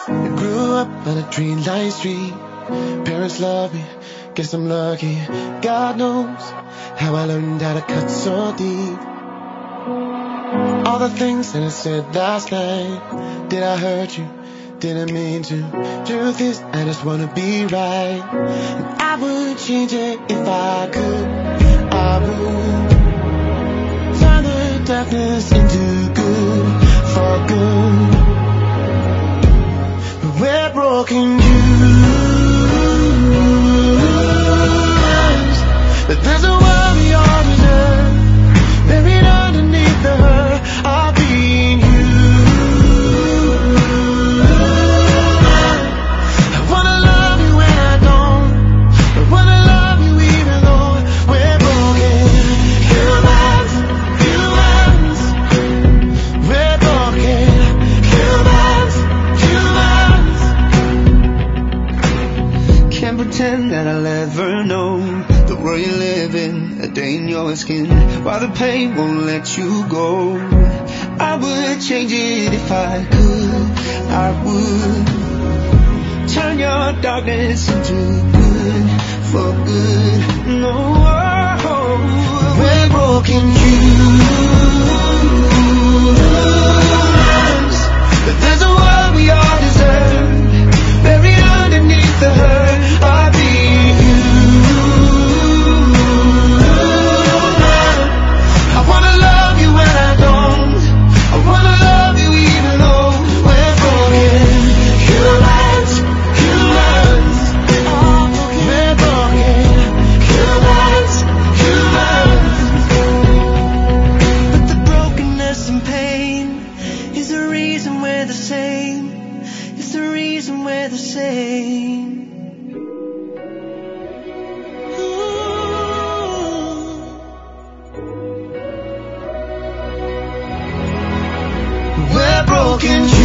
I grew up on a tree line street. Parents love me, guess I'm lucky. God knows how I learned how to cut so deep. All the things that I said last night, did I hurt you? Didn't mean to. Truth is, I just wanna be right. And I would change it if I could. I would turn the darkness into good, for good. But we're broken news. But there's a world we all deserve, buried underneath the hurt of being you. Pretend that I'll ever know the world you live in, a day in your skin, while the pain won't let you go. I would change it if I could. I would turn your darkness into good, for good. No, we're broken humans, but there's a world we all deserve, buried underneath the hurt. Broken